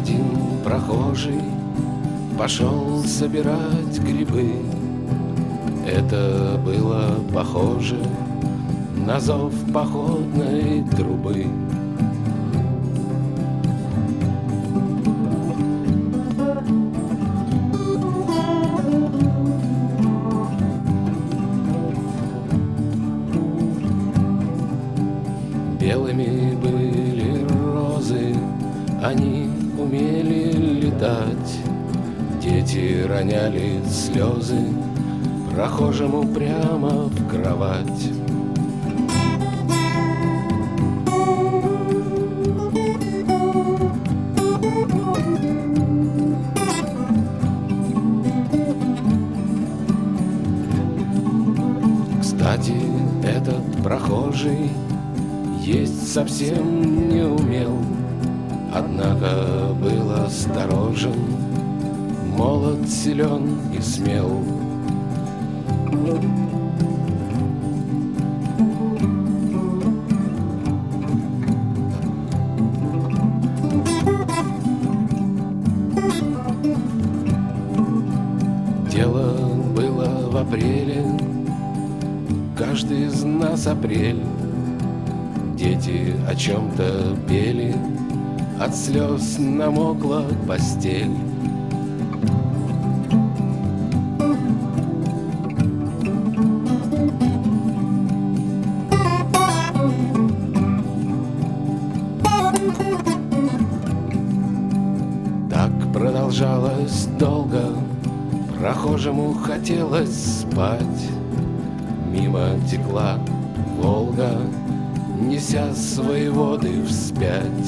Один прохожий пошел собирать грибы. Это было похоже на зов походной трубы. Белыми были розы, они умели летать. Дети роняли слезы прохожему прямо в кровать. Кстати, этот прохожий есть совсем не умел, однако был осторожен, молод, силен и смел. Дело было в апреле, каждый из нас апрель. Дети о чем-то пели, от слез намокла постель. Так продолжалось долго, прохожему хотелось спать. Мимо текла Волга, неся свои воды вспять.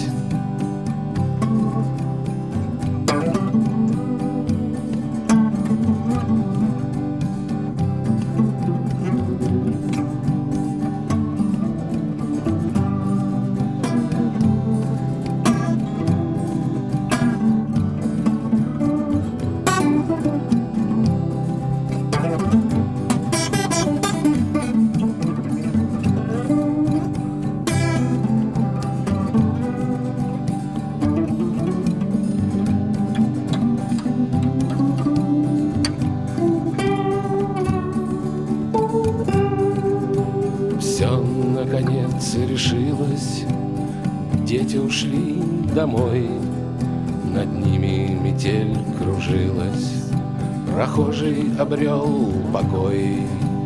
Все наконец решилось, дети ушли домой. Над ними метель кружилась, прохожий обрел покой.